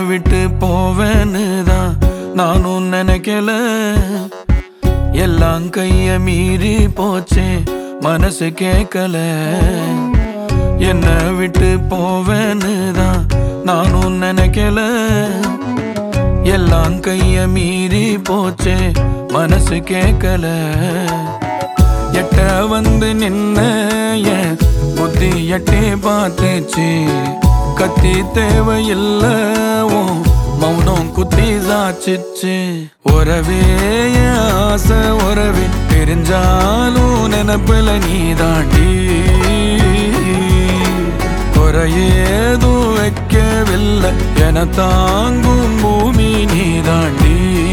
விட்டு போவேன்னு தான் நானும் நினைக்கல. எல்லாம் கைய மீறி போச்சே, மனசு கேட்கல. என்ன விட்டு போவேன்னு தான் நானும் நினைக்கல. எல்லாம் கைய மீறி போச்சே, மனசு கேட்கல. எட்ட வந்து நின்ன என் புத்தி எட்டே பார்த்துச்சு. கத்தி தேவையில்ல, மௌனம் குத்தி சாச்சிச்சு. உறவே ஆசை உறவே தெரிஞ்சாலும் நினப்பில நீ தாண்டி. குறையேதும் வைக்கவில்லை, என தாங்கும் பூமி நீ தாண்டி.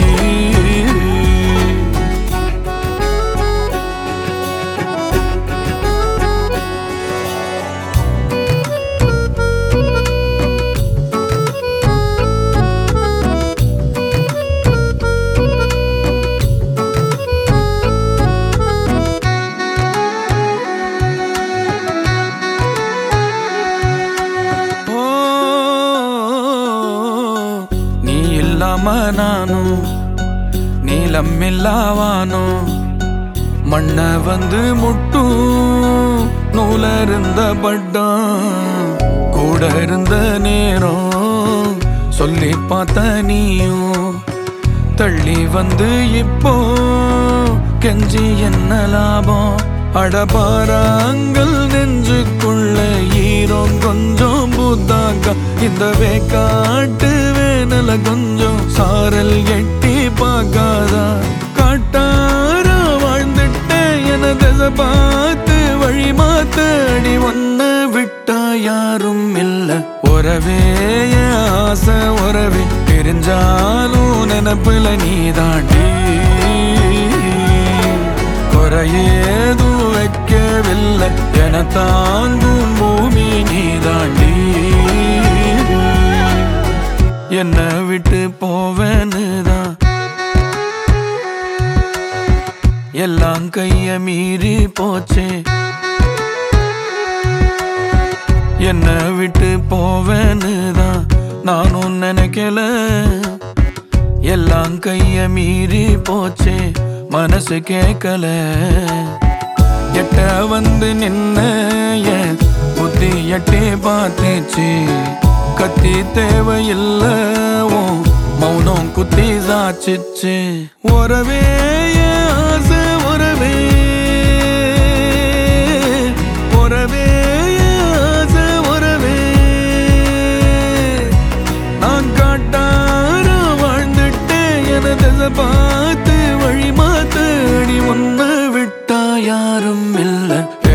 நானும் நீளமில்லாவானோ மண்ண வந்து முட்டும் நூலருந்த பட்டம். கூட இருந்த நேரம் சொல்லி பார்த்த நீயும் தள்ளி வந்து இப்போ கெஞ்சி என்ன லாபம். அடபாராங்கள் நெஞ்சுக்குள்ள ஈரம் கொஞ்சம் புத்தாக்கா. இந்த வேக்காட்டு வேனல கொஞ்சம் சாரல் எட்டி பார்க்காதா. காட்டார வாழ்ந்துட்ட என திசை பார்த்து வழி மாத்தடி. ஒன்ன விட்டா யாரும் இல்ல. உறவே ஆசை உறவே தெரிஞ்சாலும் நினப்புல நீ தாண்டி. குறையேதும் வைக்கவில்லை, என தாங்கும் பூமி நீ தாண்டி. என்ன விட்டு போவேன்னு தான் எல்லாம் கைய மீறி போச்சே. என்ன விட்டு போவேன்னு தான் நானும் நினைக்கல. எல்லாம் கைய மீறி போச்சே, மனசு கேட்கல. எட்ட வந்து நின்ன என் புத்தி எட்டே பார்த்துச்சு. கத்தி தேவையில்ல, மௌனம் குத்தி சாச்சிச்சு. உறவே ஆசை உறவே உறவே ஆசை உறவே. நான் காட்டார வாழ்ந்துட்டேன் என திசை பார்த்து வழி மாத்தடி. ஒன்ன விட்டா யாரும் இல்ல.